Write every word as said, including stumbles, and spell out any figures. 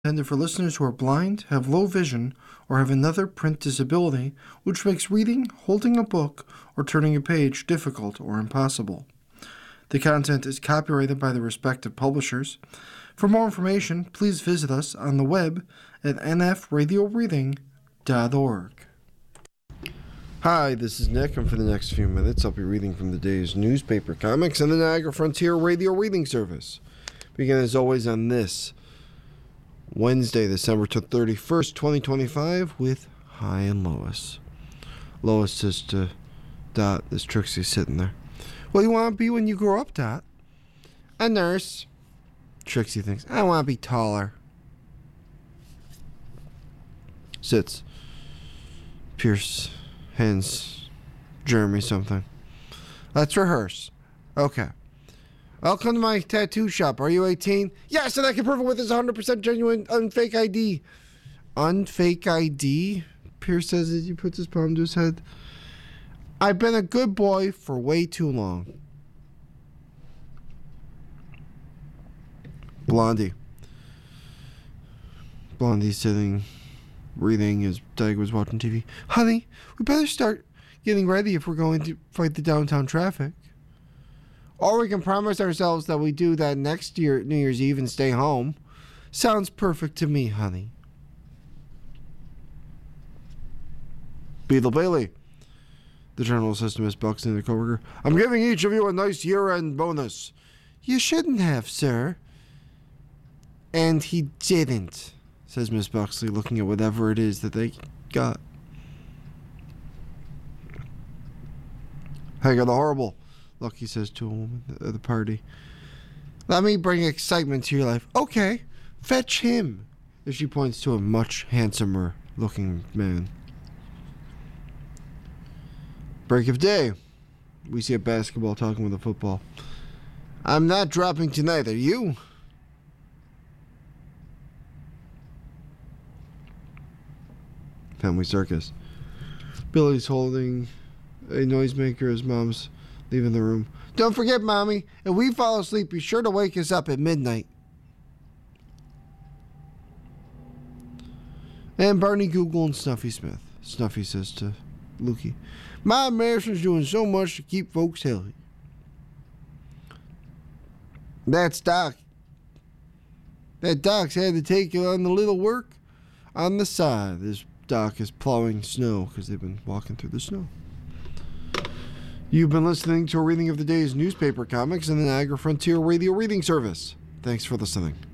Intended for listeners who are blind, have low vision, or have another print disability, which makes reading, holding a book, or turning a page difficult or impossible. The content is copyrighted by the respective publishers. For more information, please visit us on the web at n f radio reading dot org. Hi, this is Nick, and for the next few minutes, I'll be reading from the day's newspaper comics and the Niagara Frontier Radio Reading Service. Begin as always on this Wednesday, December thirty-first, twenty twenty-five, with Hi and Lois. Lois says to Dot, as Trixie's sitting there, "What do you want to be when you grow up, Dot?" "A nurse." Trixie thinks, "I want to be taller." Sits. Pierce hands Jeremy something. "Let's rehearse." "Okay. Welcome to my tattoo shop. Are you eighteen? Yes, and I can prove it with this one hundred percent genuine unfake I D. Unfake I D? Pierce says as he puts his palm to his head. "I've been a good boy for way too long." Blondie. Blondie sitting, reading as Doug was watching T V. "Honey, we better start getting ready if we're going to fight the downtown traffic. Or we can promise ourselves that we do that next year, New Year's Eve, and stay home. Sounds perfect to me, honey." Beadle Bailey. The General says to Miss Buxton, the coworker, "I'm giving each of you a nice year-end bonus." "You shouldn't have, sir." "And he didn't," says Miss Buxley, looking at whatever it is that they got. "I got the horrible," Lucky says to a woman at the party. "Let me bring excitement to your life." "Okay, fetch him," as she points to a much handsomer looking man. Break of day. We see a basketball talking with a football. "I'm not dropping tonight, are you?" Family circus. Billy's holding a noisemaker as Mom's leaving the room. "Don't forget, Mommy, if we fall asleep, be sure to wake us up at midnight." And Barney Google and Snuffy Smith. Snuffy says to Lukey, "Mom Madison's doing so much to keep folks healthy." "That's Doc. That Doc's had to take on the little work on the side." This Doc is plowing snow because they've been walking through the snow. You've been listening to a reading of the day's newspaper comics in the Niagara Frontier Radio Reading Service. Thanks for listening.